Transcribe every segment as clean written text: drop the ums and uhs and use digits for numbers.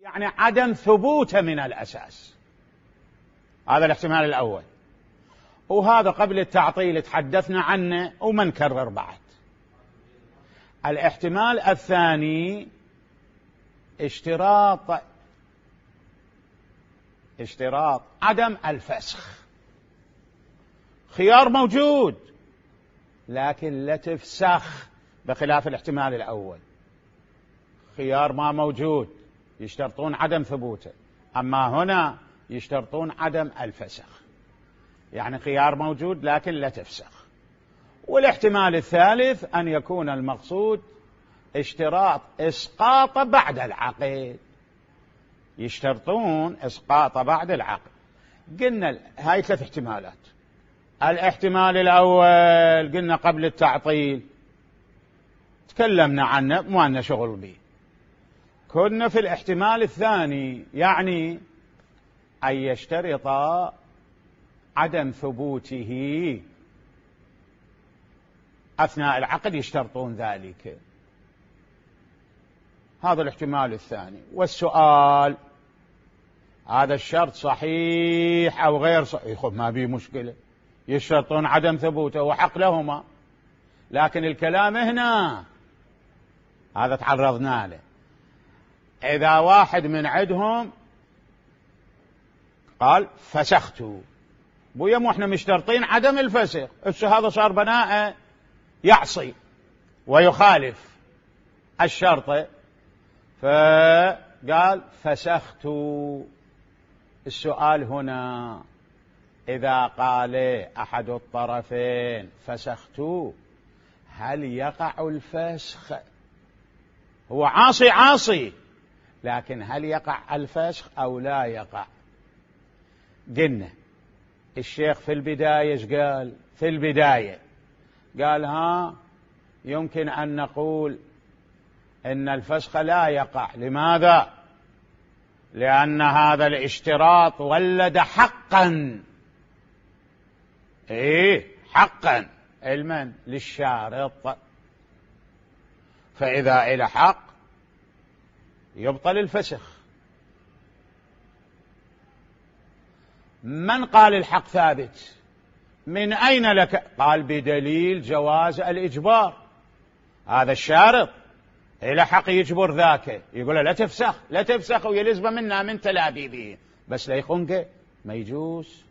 يعني عدم ثبوته من الأساس. هذا الاحتمال الأول، وهذا قبل التعطيل تحدثنا عنه وما نكرر بعد. الاحتمال الثاني اشتراط عدم الفسخ. خيار موجود لكن لا تفسخ، بخلاف الاحتمال الأول. خيار ما موجود يشترطون عدم ثبوته، أما هنا يشترطون عدم الفسخ، يعني خيار موجود لكن لا تفسخ. والاحتمال الثالث أن يكون المقصود اشتراط إسقاط بعد العقد، يشترطون إسقاط بعد العقد. قلنا هاي 3 احتمالات. الاحتمال الأول قلنا قبل التعطيل تكلمنا عنه، ما لنا شغل به. كنا في الاحتمال الثاني، يعني أن يشترط عدم ثبوته أثناء العقد، يشترطون ذلك. هذا الاحتمال الثاني. والسؤال هذا الشرط صحيح أو غير صحيح؟ ما بيه مشكلة، يشترطون عدم ثبوته وحق لهما. لكن الكلام هنا هذا تعرضنا له. إذا واحد من عندهم قال فسخت، بويا مو احنا مشترطين عدم الفسخ، هذا صار بناء يعصي ويخالف الشرط، فقال فسخت. السؤال هنا إذا قال أحد الطرفين فسخت، هل يقع الفسخ؟ هو عاصي، لكن هل يقع الفسخ أو لا يقع؟ قلنا الشيخ في البداية ايش قال؟ في البداية قال يمكن أن نقول إن الفسخ لا يقع. لماذا؟ لأن هذا الاشتراط ولد حقا. حقا علما للشارط، فإذا إلى حق يبطل الفسخ. من قال الحق ثابت؟ من أين لك؟ قال بدليل جواز الإجبار. هذا الشارط إلى حق يجبر ذاك، يقول لا تفسخ ويلزم منا من تلابيبه، بس لا يخنقه ما يجوز.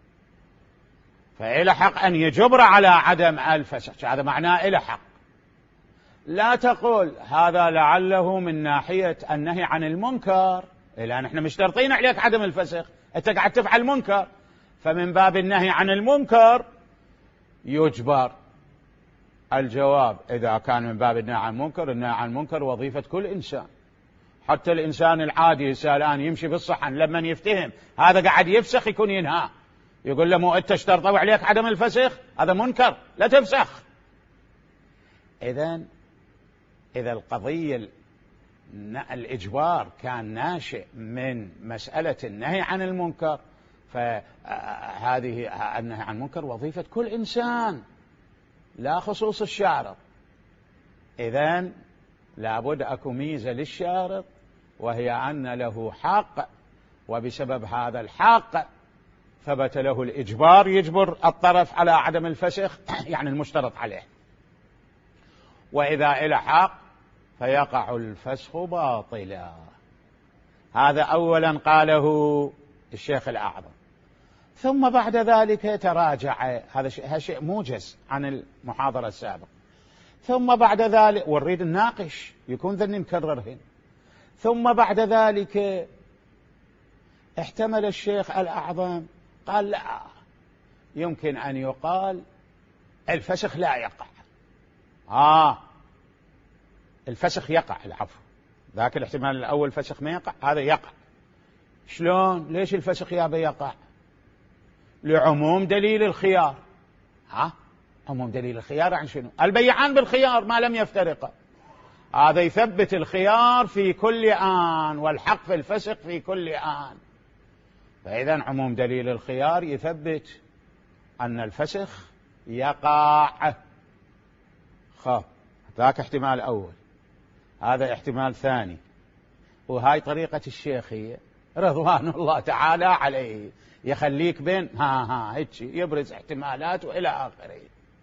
فإلى حق أن يجبر على عدم الفسخ، هذا معناه إلى حق. لا تقول هذا لعله من ناحية النهي عن المنكر، لأن احنا مشترطين عليك عدم الفسخ، انت قاعد تفعل منكر، فمن باب النهي عن المنكر يجبر. الجواب إذا كان من باب النهي عن المنكر، النهي عن المنكر وظيفة كل إنسان، حتى الإنسان العادي الآن يمشي بالصحن لما يفتهم هذا قاعد يفسخ يكون ينهى، يقول له مو أنت اشترطوا عليك عدم الفسخ، هذا منكر لا تفسخ. إذا القضية الإجبار كان ناشئ من مسألة النهي عن المنكر، فهذه النهي عن المنكر وظيفة كل إنسان لا خصوص الشارط. إذن لابد أكو ميزة للشارط، وهي أن له حق، وبسبب هذا الحق ثبت له الإجبار، يجبر الطرف على عدم الفسخ يعني المشترط عليه. وإذا إلى حق فيقع الفسخ باطلا. هذا أولا قاله الشيخ الأعظم. ثم بعد ذلك تراجع، هذا شيء موجز عن المحاضرة السابقة. ثم بعد ذلك ونريد نناقش، يكون ذني مكررهن. ثم بعد ذلك احتمل الشيخ الأعظم قال لا، يمكن أن يقال الفسخ لا يقع. الفسخ يقع، العفو، ذاك الاحتمال الأول الفسخ ما يقع، هذا يقع. شلون؟ ليش الفسخ يقع؟ لعموم دليل الخيار. عموم دليل الخيار عن شنو؟ البيعان بالخيار ما لم يفترقا، هذا يثبت الخيار في كل آن والحق في الفسخ في كل آن. فإذا عموم دليل الخيار يثبت أن الفسخ يقع. ذاك احتمال أول. هذا احتمال ثاني. وهاي طريقة الشيخية رضوان الله تعالى عليه، يخليك بين هيك يبرز احتمالات وإلى آخره.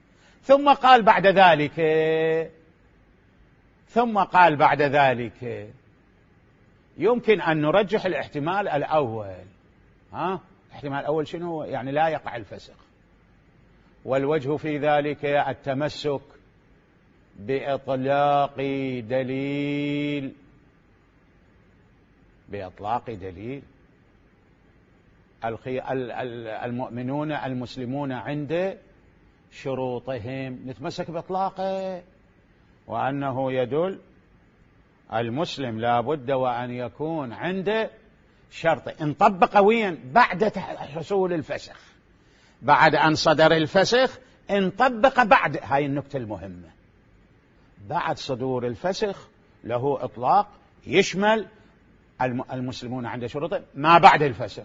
ثم قال بعد ذلك يمكن أن نرجح الاحتمال الأول. الاحتمال الأول شنو؟ يعني لا يقع الفسخ، والوجه في ذلك التمسك بإطلاق دليل المؤمنون المسلمون عند شروطهم، نتمسك بإطلاقه، وأنه يدل المسلم لا بد وأن يكون عند شرط انطبق وين؟ بعد حصول الفسخ، بعد أن صدر الفسخ انطبق. بعد هاي النكتة المهمة، بعد صدور الفسخ له إطلاق يشمل المسلمون عند شروطهم ما بعد الفسخ.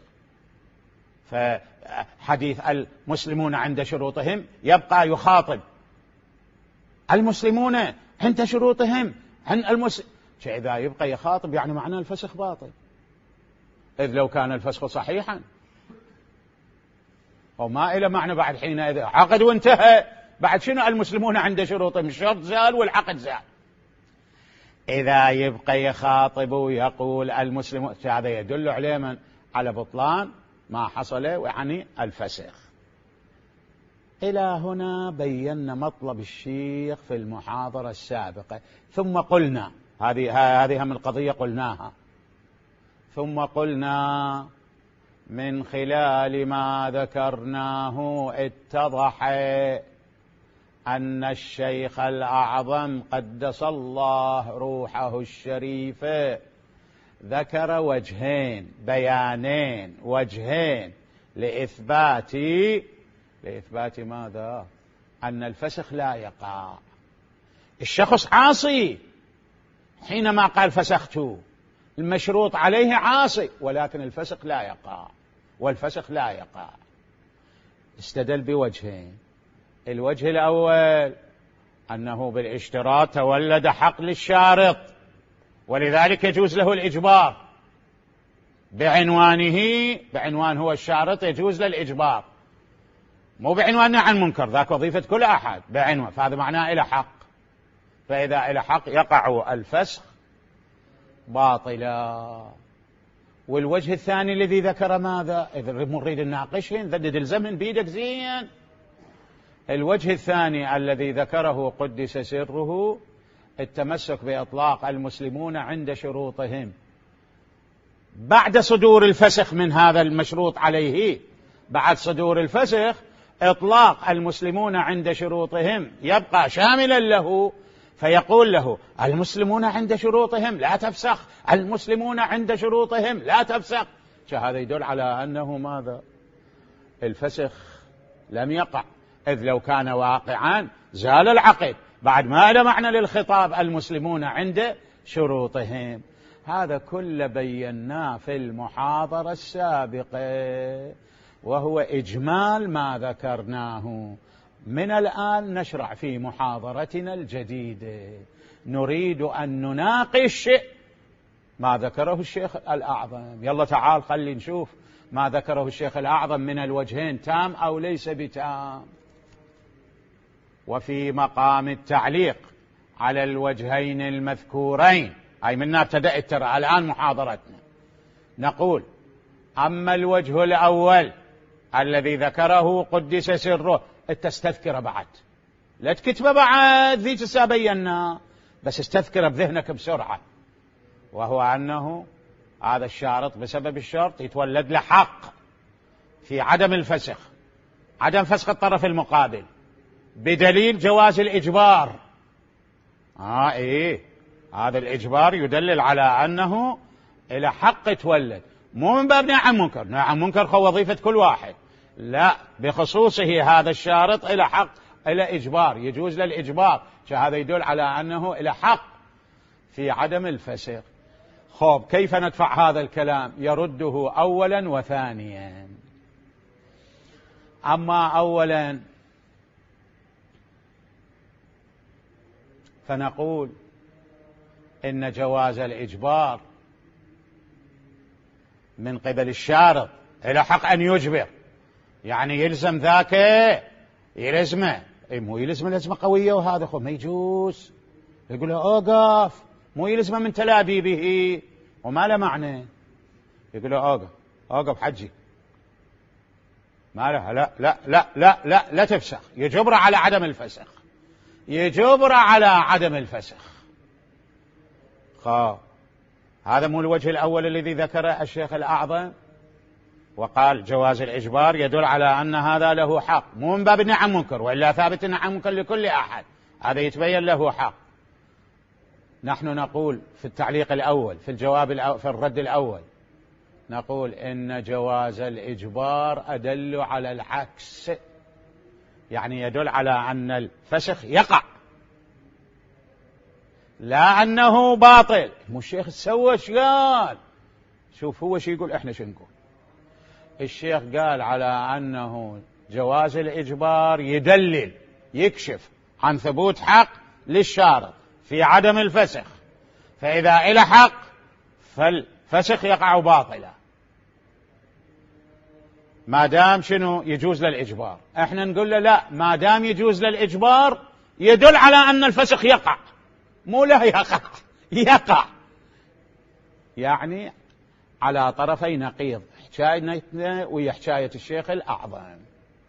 فحديث المسلمون عند شروطهم يبقى يخاطب المسلمون عند شروطهم عن إذا يبقى يخاطب يعني معنى الفسخ باطل، إذ لو كان الفسخ صحيحا وما إلى معنى بعد حينئذ عقد وانتهى. بعد شنو المسلمون عند شروطهم؟ الشرط زال والعقد زال. إذا يبقى يخاطب ويقول المسلمون، هذا يدل عليه على بطلان ما حصل يعني الفسخ. إلى هنا بينا مطلب الشيخ في المحاضرة السابقة. ثم قلنا هذه هم القضية قلناها. ثم قلنا من خلال ما ذكرناه اتضح أن الشيخ الأعظم قدس الله روحه الشريفة ذكر وجهين بيانين، وجهين لإثبات ماذا؟ أن الفسخ لا يقع. الشخص عاصي حينما قال فسخت، المشروط عليه عاصي، ولكن الفسخ لا يقع، والفسخ لا يقع. استدل بوجهين. الوجه الأول أنه بالاشتراط تولد حق للشارط، ولذلك يجوز له الإجبار بعنوان هو الشارط، يجوز له الإجبار، مو بعنوان عن منكر، ذاك وظيفة كل أحد بعنوان، فهذا معناه إلى حق. فإذا إلى حق يقع الفسخ باطلا. والوجه الثاني الذي ذكر ماذا؟ إذا نريد نناقشهن ذدد الزمن بيدك زين. الوجه الثاني الذي ذكره قدس سره التمسك بإطلاق المسلمون عند شروطهم بعد صدور الفسخ من هذا المشروط عليه. بعد صدور الفسخ إطلاق المسلمون عند شروطهم يبقى شاملا له، فيقول له المسلمون عند شروطهم لا تفسخ، المسلمون عند شروطهم لا تفسخ. هذا يدل على أنه ماذا؟ الفسخ لم يقع، إذ لو كان واقعا زال العقد، بعد ما له معنى للخطاب المسلمون عند شروطهم. هذا كله بيناه في المحاضرة السابقة، وهو إجمال ما ذكرناه. من الآن نشرع في محاضرتنا الجديدة، نريد أن نناقش ما ذكره الشيخ الأعظم. يلا تعال خلي نشوف ما ذكره الشيخ الأعظم من الوجهين تام أو ليس بتام. وفي مقام التعليق على الوجهين المذكورين، أي منا ابتدأت ترى الآن محاضرتنا، نقول أما الوجه الأول الذي ذكره قدس سره، تستذكر بعد، لا تكتبه بعد ذيك سابينا، بس استذكر بذهنك بسرعة، وهو أنه هذا الشارط بسبب الشرط يتولد له حق في عدم الفسخ، عدم فسخ الطرف المقابل، بدليل جواز الإجبار. هذا الإجبار يدلل على أنه إلى حق يتولد، مو من باب نهي عن منكر. نهي عن منكر هو وظيفة كل واحد، لا، بخصوصه هذا الشارط إلى حق، إلى إجبار، يجوز للإجبار. هذا يدل على أنه إلى حق في عدم الفسخ. خب، كيف ندفع هذا الكلام؟ يرده أولا وثانيا. أما أولا فنقول إن جواز الإجبار من قبل الشارط له حق أن يجبر، يعني يلزم ذاك يلزمه، مو يلزم لزمة قوية وهذا ما يجوز، يقول له أوقف، مو يلزمه من تلابيبه وما له معنى، يقول له أوقف حجي، ما له لا لا لا لا لا, لا تفسخ، يجبر على عدم الفسخ، يجبر على عدم الفسخ. هذا مو الوجه الأول الذي ذكره الشيخ الأعظم وقال جواز الإجبار يدل على أن هذا له حق، مو من باب النعم منكر، وإلا ثابت النعم منكر لكل أحد، هذا يتبين له حق. نحن نقول في التعليق الأول في الجواب في الرد الأول نقول إن جواز الإجبار أدل على العكس، يعني يدل على أن الفسخ يقع لا أنه باطل. مو الشيخ سوى ايش قال؟ شوف هو شي يقول، احنا شو نقول. الشيخ قال على أنه جواز الإجبار يدلل يكشف عن ثبوت حق للشارط في عدم الفسخ، فإذا إلى حق فالفسخ يقع باطلا ما دام شنو يجوز للإجبار. احنا نقول له لا، ما دام يجوز للإجبار يدل على أن الفسخ يقع، مو لا يقع، يقع، يعني على طرفي نقيض، حكايتنا ويا حكاية الشيخ الأعظم.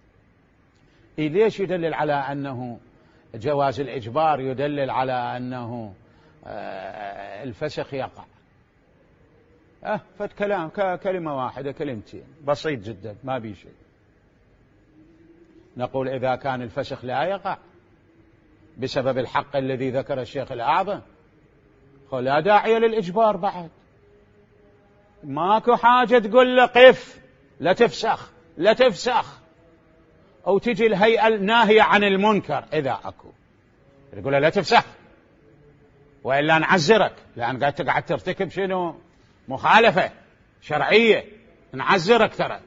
ليش يدلل على أنه جواز الإجبار يدلل على أنه الفسخ يقع؟ فالكلام كلمة واحدة كلمتين بسيط جدا ما بي شيء. نقول إذا كان الفسخ لا يقع بسبب الحق الذي ذكر الشيخ الأعظم لا داعي للإجبار بعد، ماكو حاجة تقول له قف لا تفسخ لا تفسخ، أو تجي الهيئة الناهية عن المنكر إذا أكو يقول له لا تفسخ وإلا نعزرك، لأن قاعد تقعد ترتكب شنو مخالفة شرعية، نعزرك ترى.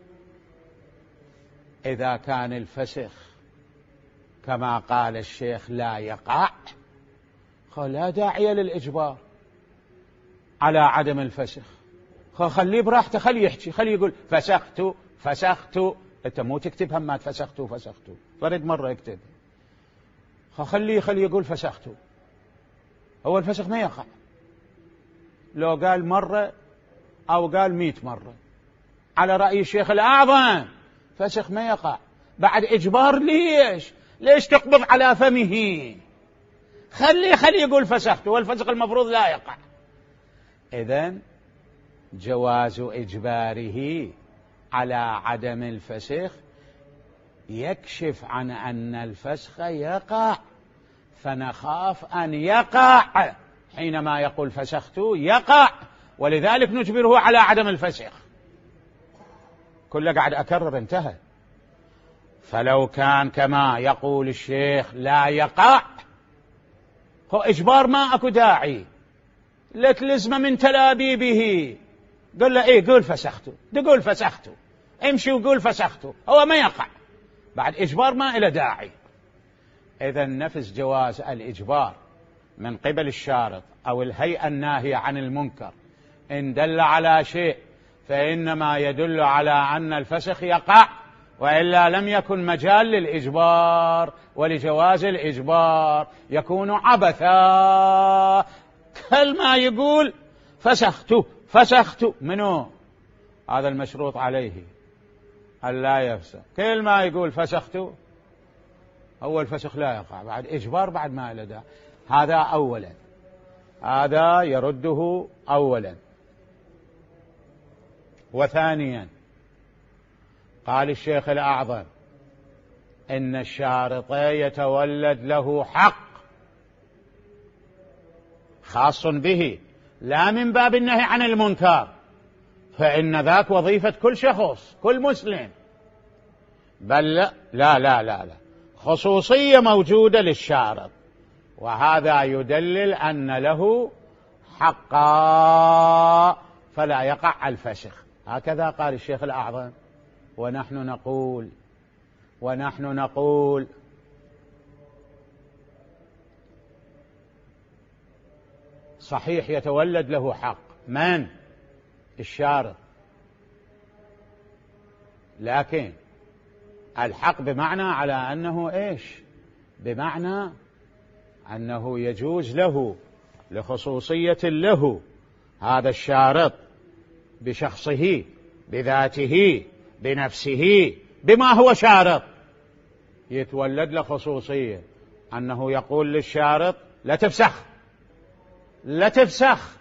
إذا كان الفسخ كما قال الشيخ لا يقع لا داعي للإجبار على عدم الفسخ، خليه براحته، خليه يحكي، خليه يقول فسخت. انت مو تكتب همات فسخت فرد مرة يكتب، خليه يقول فسخت. هو الفسخ ما يقع لو قال مرة أو قال 100 مرة، على رأي الشيخ الأعظم فسخ ما يقع بعد إجبار. ليش تقبض على فمه؟ خليه يقول فسخت، والفسخ المفروض لا يقع. إذن جواز إجباره على عدم الفسخ يكشف عن أن الفسخ يقع، فنخاف أن يقع حينما يقول فسخت يقع، ولذلك نجبره على عدم الفسخ. كله قاعد أكرر انتهى. فلو كان كما يقول الشيخ لا يقع هو إجبار ما أكو داعي لك لزمة من تلابيبه، قل له قول فسخت، امشي وقول فسخت، هو ما يقع بعد إجبار ما إلى داعي. إذا نفس جواز الإجبار من قبل الشارط أو الهيئة الناهية عن المنكر إن دل على شيء فإنما يدل على أن الفسخ يقع، وإلا لم يكن مجال للإجبار، ولجواز الإجبار يكون عبثا. كلمة يقول فسخت منه، هذا المشروط عليه ألا يفسخ. كلمة يقول فسخت هو الفسخ لا يقع بعد إجبار بعد ما إلى داعي. هذا أولا، هذا يرده أولا. وثانيا قال الشيخ الأعظم إن الشارط يتولد له حق خاص به لا من باب النهي عن المنكر، فإن ذاك وظيفة كل شخص كل مسلم، بل لا خصوصية موجودة للشارط، وهذا يدلل أن له حقا فلا يقع الفسخ. هكذا قال الشيخ الأعظم. ونحن نقول صحيح يتولد له حق من الشارط لكن الحق بمعنى على أنه إيش؟ بمعنى أنه يجوز له لخصوصية له هذا الشارط بشخصه بذاته بنفسه بما هو شارط، يتولد له خصوصية أنه يقول للشارط لا تفسخ لا تفسخ،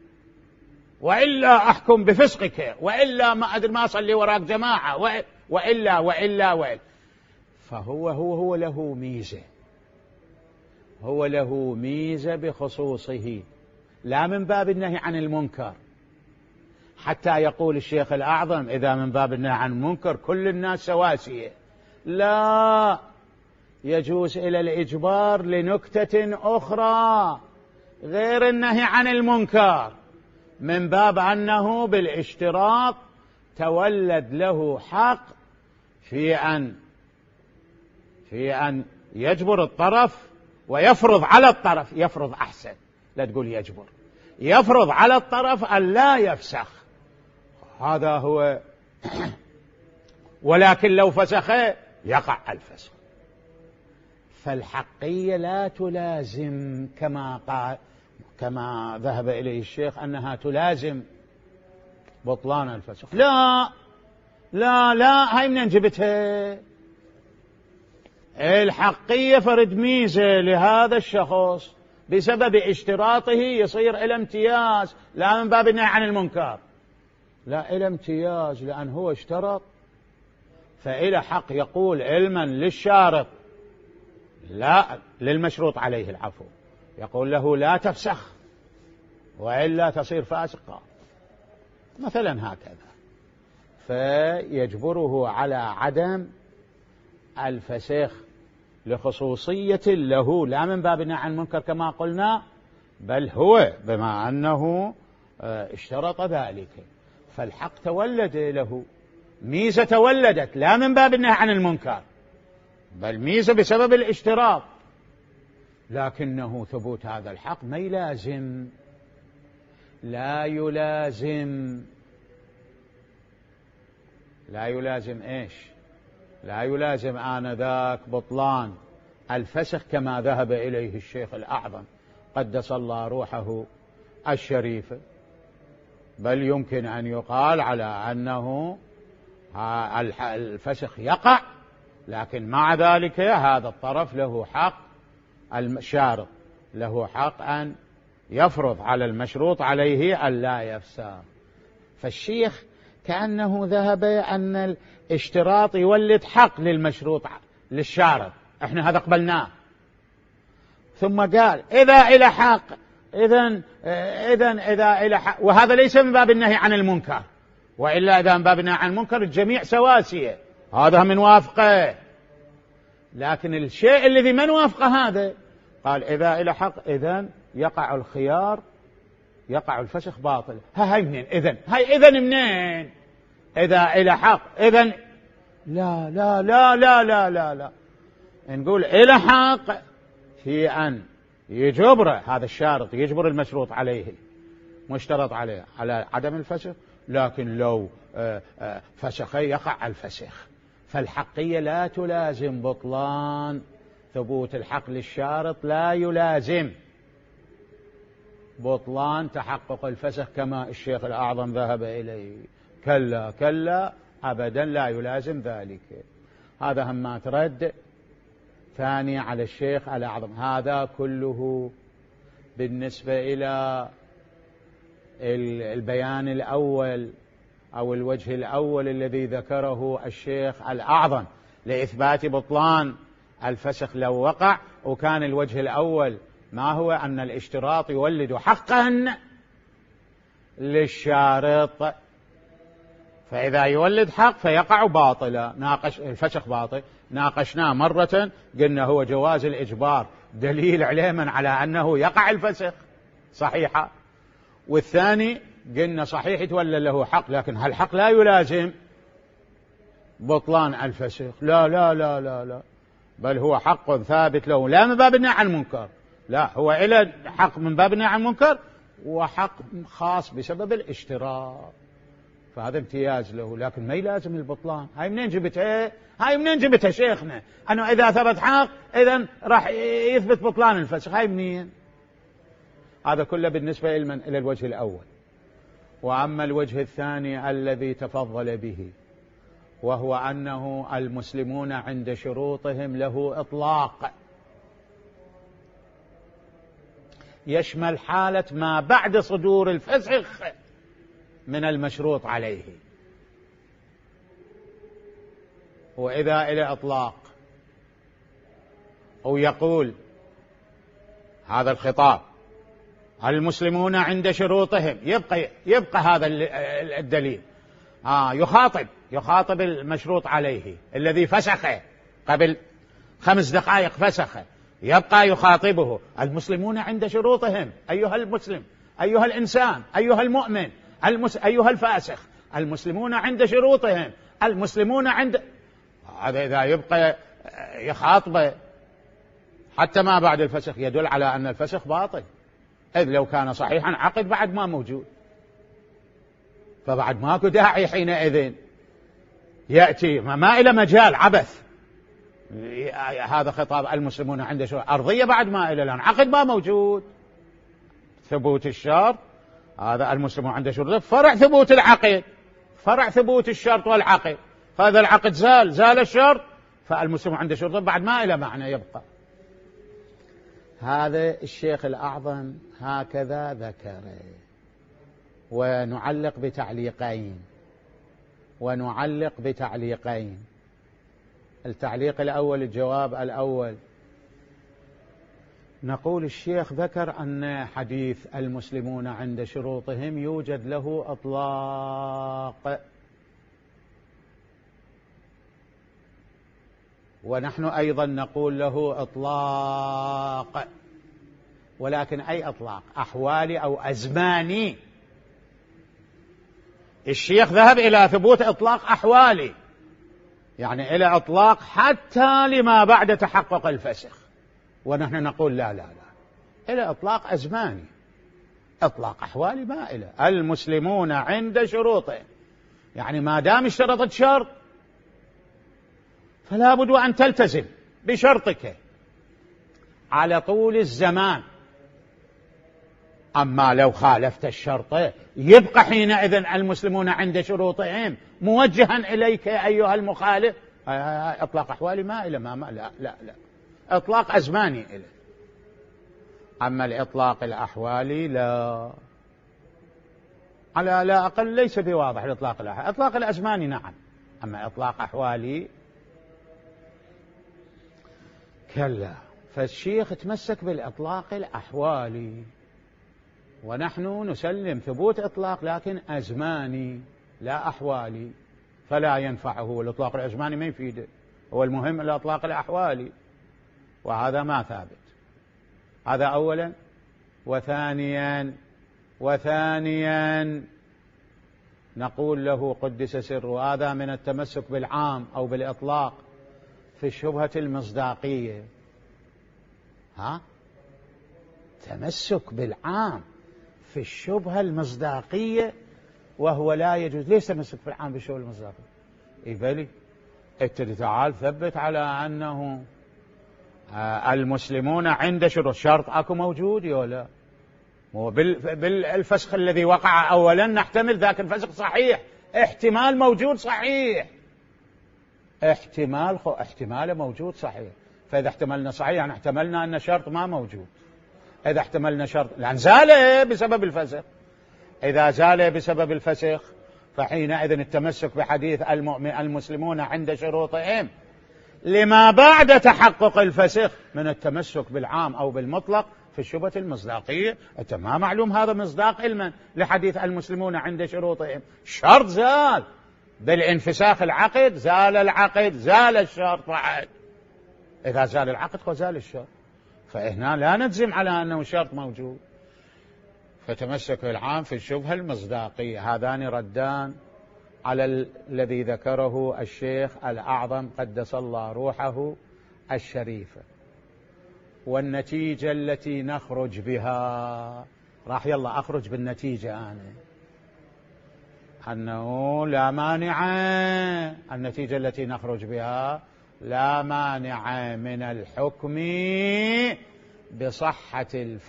وإلا أحكم بفسقك، وإلا ما أدري ما أصلي وراك جماعة، وإلا. فهو له ميزة، هو له ميزة بخصوصه، لا من باب النهي عن المنكر. حتى يقول الشيخ الأعظم إذا من باب النهي عن المنكر كل الناس سواسية، لا، يجوز إلى الإجبار لنكتة أخرى غير النهي عن المنكر، من باب أنه بالاشتراط تولد له حق في أن يجبر الطرف ويفرض على الطرف، يفرض أحسن لا تقول يجبر، يفرض على الطرف أن لا يفسخ، هذا هو. ولكن لو فسخ يقع الفسخ. فالحقية لا تلازم كما ذهب إليه الشيخ أنها تلازم بطلان الفسخ، لا لا لا، هاي من جبتها؟ الحقية فرد ميزة لهذا الشخص بسبب اشتراطه يصير إلى امتياز، لا من باب النهي عن المنكر، لا، إلى امتياز، لأن هو اشترط فإلى حق يقول علما للشارط، لا للمشروط عليه العفو، يقول له لا تفسخ وإلا تصير فاسقا مثلا هكذا، فيجبره على عدم الفسخ لخصوصية له، لا من باب النهي عن المنكر كما قلنا، بل هو بما أنه اشترط ذلك، فالحق تولد له ميزة، تولدت لا من باب النهي عن المنكر بل ميزة بسبب الاشتراط، لكنه ثبوت هذا الحق ما يلازم، لا يلازم إيش؟ لا يلازم آنذاك بطلان الفسخ كما ذهب إليه الشيخ الأعظم قدس الله روحه الشريفة، بل يمكن أن يقال على أنه الفسخ يقع، لكن مع ذلك هذا الطرف له حق، الشارط له حق أن يفرض على المشروط عليه أن لا يفسخ. فالشيخ كأنه ذهب أن الاشتراط يولد حق للمشروط للشارط، احنا هذا قبلناه، ثم قال إذا إلى حق، إذا إلى حق، وهذا ليس من باب النهي عن المنكر، وإلا إذا من باب النهي عن المنكر الجميع سواسية، هذا من وافقه، لكن الشيء الذي من وافقه هذا قال إذا إلى حق، إذن يقع الخيار، يقع الفسخ باطل. هاي منين إذن؟ هاي إذن منين؟ إذا إلى حق إذن لا لا لا لا لا لا لا، نقول إلى حق في أن يجبر هذا الشارط، يجبر المشروط عليه مشترط عليه على عدم الفسخ، لكن لو فسخ يقع الفسخ. فالحقية لا تلازم بطلان ثبوت الحق للشارط، لا يلازم بطلان تحقق الفسخ كما الشيخ الأعظم ذهب إليه، كلا كلا أبدا لا يلازم ذلك. هذا هم ترد ثاني على الشيخ الأعظم. هذا كله بالنسبة إلى البيان الأول أو الوجه الأول الذي ذكره الشيخ الأعظم لإثبات بطلان الفسخ لو وقع. وكان الوجه الأول ما هو؟ أن الاشتراط يولد حقا للشارط، فإذا يولد حق فيقع باطلا، الفسخ باطل. ناقشناه مرة قلنا هو جواز الإجبار دليل علما على أنه يقع الفسخ صحيحة، والثاني قلنا صحيح يتولى له حق، لكن هالحق لا يلازم بطلان الفسخ، لا لا لا لا لا، بل هو حق ثابت له، لا من باب النهي عن المنكر، لا، هو إلى حق من باب النهي عن المنكر وحق خاص بسبب الاشتراط. فهذا امتياز له، لكن ما يلازم البطلان. هاي منين جبتها؟ هاي منين جبتها شيخنا أنه إذا ثبت حق إذن راح يثبت بطلان الفسخ؟ هاي منين؟ هذا كله بالنسبة إلى الوجه الأول. وأما الوجه الثاني الذي تفضل به، وهو أنه المسلمون عند شروطهم له إطلاق يشمل حالة ما بعد صدور الفسخ من المشروط عليه. وإذا إلى إطلاق أو يقول هذا الخطاب المسلمون عند شروطهم، يبقى هذا الدليل يخاطب المشروط عليه الذي فسخه قبل 5 دقائق، فسخه، يبقى يخاطبه المسلمون عند شروطهم، أيها المسلم، أيها الإنسان، أيها المؤمن، أيها الفاسخ، المسلمون عند شروطهم، المسلمون عند. هذا إذا يبقى يخاطبه حتى ما بعد الفسخ يدل على أن الفسخ باطل، إذ لو كان صحيحا عقد بعد ما موجود، فبعد ماكو داعي حينئذ يأتي، ما إلى مجال عبث. هذا خطاب المسلمون عند شروط أرضية بعد ما إلى الآن عقد ما موجود. ثبوت الشرط هذا المسلمون عند شروط فرع ثبوت العقد، فرع ثبوت الشرط والعقد، فهذا العقد زال الشرط، فالمسلمون عند شروط بعد ما إلى معنى يبقى. هذا الشيخ الأعظم هكذا ذكره. ونعلق بتعليقين. التعليق الأول، الجواب الأول، نقول الشيخ ذكر أن حديث المسلمون عند شروطهم يوجد له إطلاق، ونحن أيضا نقول له إطلاق، ولكن أي إطلاق؟ أحوالي أو أزماني. الشيخ ذهب إلى ثبوت إطلاق أحوالي، يعني إلى إطلاق حتى لما بعد تحقق الفسخ، ونحن نقول لا، إلى إطلاق أزماني. إطلاق أحوالي ما إلى. المسلمون عند شروطهم، يعني ما دام اشترطت شرط فلا بد أن تلتزم بشرطك على طول الزمان. أما لو خالفت الشرط يبقى حينئذ المسلمون عند شروطهم موجها إليك أيها المخالف. إطلاق أحوالي ما إلى لا إطلاق أزماني إلى. أما الإطلاق الأحوالي لا، على لا أقل ليس بواضح. الإطلاق الأحوالي، إطلاق الأزماني نعم، أما إطلاق أحوالي كلا. فالشيخ تمسك بالإطلاق الأحوالي، ونحن نسلم ثبوت إطلاق لكن أزماني لا أحوالي، فلا ينفعه الإطلاق الأزماني، ما يفيده، هو المهم الإطلاق الأحوالي، وهذا ما ثابت. هذا أولا. وثانيا نقول له قدس سره، هذا من التمسك بالعام أو بالإطلاق في الشبهة المصداقية. تمسك بالعام في الشبهة المصداقية، وهو لا يجوز. ليس تمسك بالعام في الشبهة المصداقية؟ إيه بلي تعال ثبت على أنه المسلمون عند شرط أكو موجود ولا بالفسخ الذي وقع أولا نحتمل ذاك الفسخ صحيح، احتمال موجود صحيح، احتمال موجود صحيح. فإذا احتملنا صحيح يعني احتملنا أن شرط ما موجود. إذا احتملنا شرط لأن زال بسبب الفسخ، إذا زال بسبب الفسخ فحينئذ التمسك بحديث المسلمون عند شروطهم لما بعد تحقق الفسخ من التمسك بالعام أو بالمطلق في الشبهة المصداقية. أنت ما معلوم هذا مصداق علما لحديث المسلمون عند شروطهم؟ شرط زال بالانفساخ العقد، زال العقد، زال الشرط بعد. إذا زال العقد فزال الشرط، فهنا لا نجزم على أنه شرط موجود. فتمسك بالعام في الشبهة المصداقية. هذان ردان على الذي ذكره الشيخ الأعظم قدس الله روحه الشريفة. والنتيجة التي نخرج بها، راح يلا أخرج بالنتيجة أنا. أنه لا مانع، النتيجة التي نخرج بها لا مانع من الحكم بصحة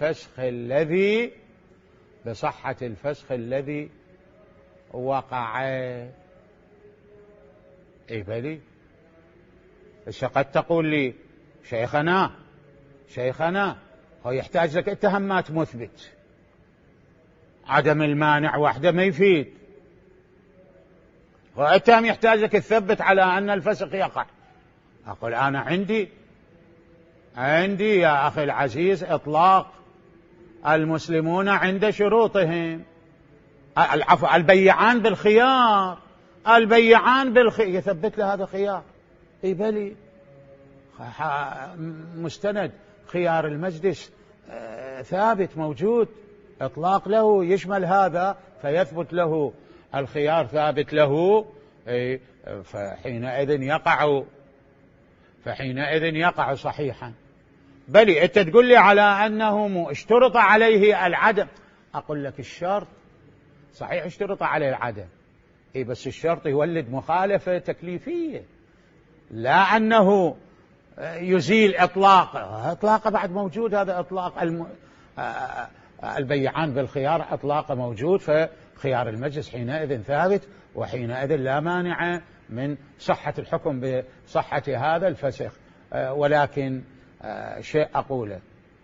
الفسخ الذي وقع. اي بلي، قد تقول لي شيخنا هو يحتاج لك اتهامات مثبت، عدم المانع وحده ما يفيد، واتهم يحتاج لك تثبت على أن الفسخ يقع. أقول أنا عندي يا أخي العزيز إطلاق المسلمون عند شروطهم، العفو، البيعان بالخيار يثبت له هذا خيار. اي بلي، مستند خيار المجلس ثابت موجود، إطلاق له يشمل هذا فيثبت له الخيار ثابت له، فحينئذ يقع صحيحا. بلي أنت تقول لي على أنه اشترط عليه العدم، أقول لك الشرط صحيح اشترط عليه العدم، بس الشرط يولد مخالفة تكليفية، لا أنه يزيل إطلاقه بعد موجود. هذا إطلاق البيعان بالخيار إطلاقه موجود، فخيار المجلس حينئذ ثابت، وحينئذ لا مانع من صحة الحكم بصحة هذا الفسخ. ولكن شيء أقوله،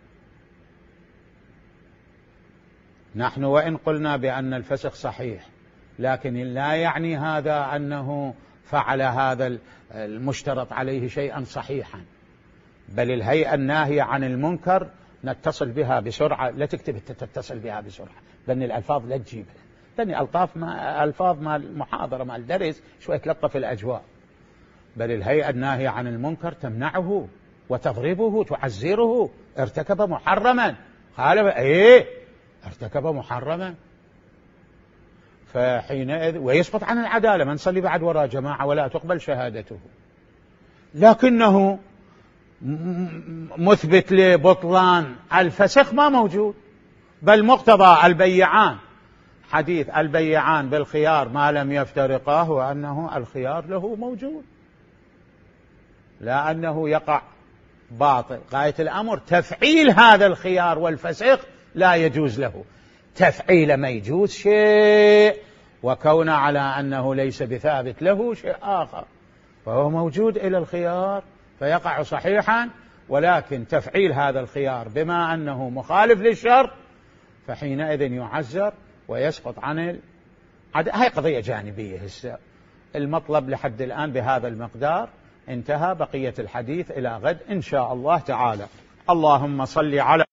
نحن وإن قلنا بأن الفسخ صحيح، لكن لا يعني هذا أنه فعل هذا المشترط عليه شيئا صحيحا، بل الهيئة الناهية عن المنكر نتصل بها بسرعة، لا تكتب تتصل بها بسرعة، لأن الألفاظ لا تجيبها، لأن ألفاظ مع المحاضرة مع الدرس شوية تلطف الأجواء، بل الهيئة الناهية عن المنكر تمنعه وتضربه تعزره، ارتكب محرما، ارتكب محرما، فحينئذ ويسقط عن العدالة، من صلي بعد وراء جماعة ولا تقبل شهادته. لكنه مثبت لبطلان الفسخ ما موجود، بل مقتضى البيعان، حديث البيعان بالخيار ما لم يفترقاه، وأنه الخيار له موجود، لا أنه يقع باطل. غاية الأمر تفعيل هذا الخيار والفسخ لا يجوز له، تفعيل ما يجوز شيء، وكون على أنه ليس بثابت له شيء آخر، فهو موجود إلى الخيار فيقع صحيحا، ولكن تفعيل هذا الخيار بما أنه مخالف للشرط فحينئذ يعزر ويسقط عن هاي قضية جانبية. المطلب لحد الآن بهذا المقدار انتهى، بقية الحديث إلى غد إن شاء الله تعالى. اللهم صل على